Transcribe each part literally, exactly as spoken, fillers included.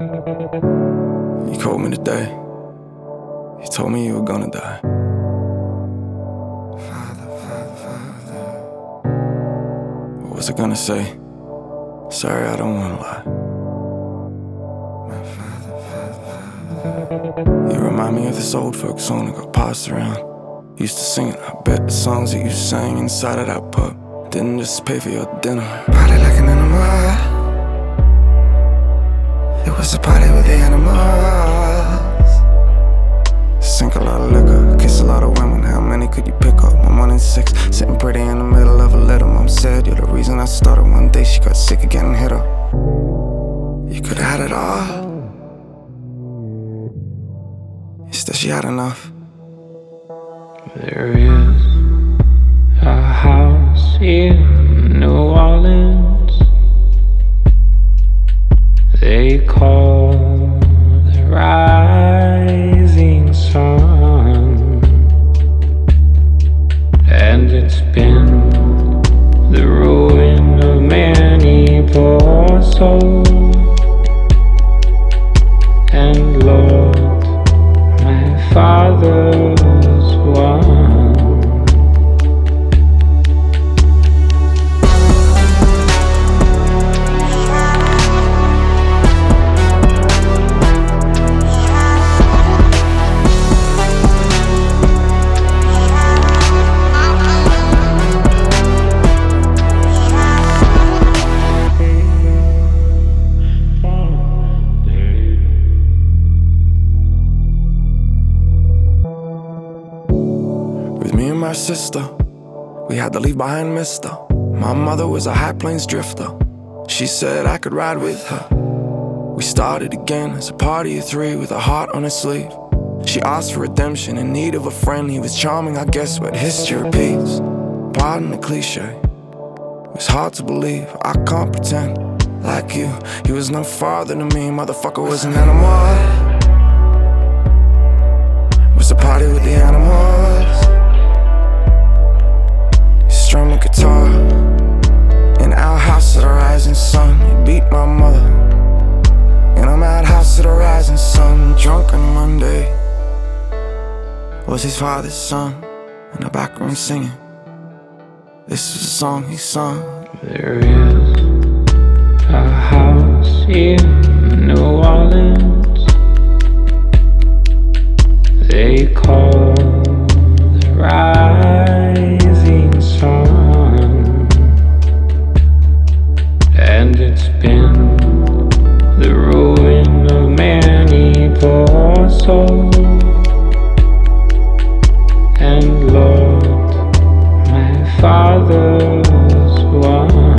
You called me today. You told me you were gonna die. Father, Father, Father. What was I gonna say? Sorry, I don't wanna lie. My Father, Father, Father. You remind me of this old folk song that got passed around. Used to sing it. I bet the songs that you sang inside of that pub didn't just pay for your dinner. Party like an animal. It was a party with the animals. Sink a lot of liquor, kiss a lot of women. How many could you pick up? I'm one in six, sitting pretty in the middle of a letter. Mom said you're the reason I started. One day she got sick of getting hit up. You could've had it all. Instead she had enough. There is a house in New Orleans they call the Rising Sun, and it's been the ruin of many poor souls. And Lord, my father's one. With me and my sister, we had to leave behind mister. My mother was a high plains drifter. She said I could ride with her. We started again as a party of three with a heart on her sleeve. She asked for redemption, in need of a friend. He was charming, I guess, but history repeats. Pardon the cliche, it was hard to believe. I can't pretend like you. He was no father to me, motherfucker was an animal. It was a party with the animals. Strum a guitar in our house at the rising sun. He beat my mother in a madhouse at the rising sun. Drunk on Monday was his father's son in the back room singing. This was a song he sung. There is a house in New Orleans they call the Rising Sun, and it's been the ruin of many poor souls. And Lord, my father's one.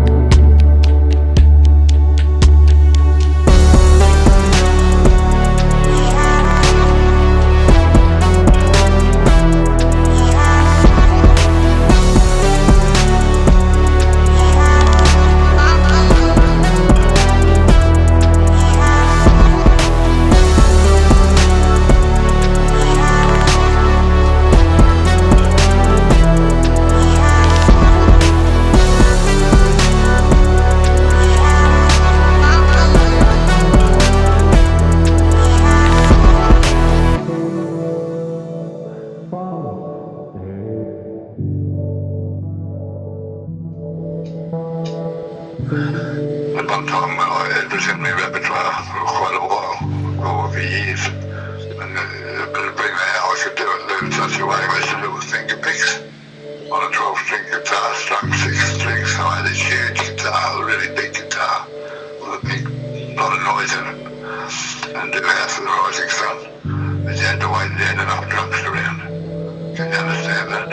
At one time I had this in my repertoire for quite a while, over years. And uh, but it being how I could do it, do it in such a way, I used to little finger picks on a twelve string guitar, strung six strings. So I had this huge guitar, a really big guitar, with a big lot of noise in it. And do House of the Rising Sun. But you had to wait and you had enough drums around. Can you understand that?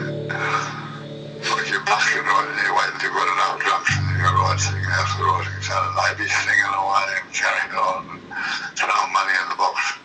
Like you're busking right and you wait until you've got enough drums and then you're right singing House of the Rising Sun and maybe singing away and carrying on and throwing money in the box.